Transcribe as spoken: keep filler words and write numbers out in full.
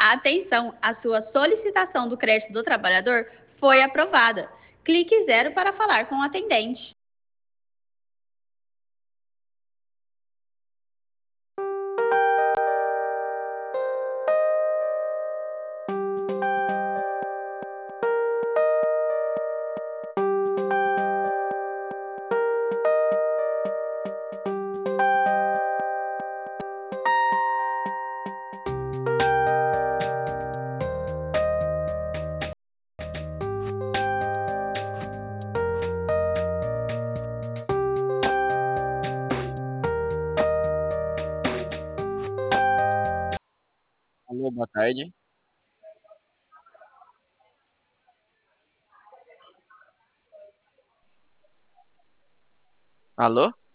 Atenção, a sua solicitação do crédito do trabalhador foi aprovada. Clique zero para falar com o atendente. Alô, boa tarde. Alô?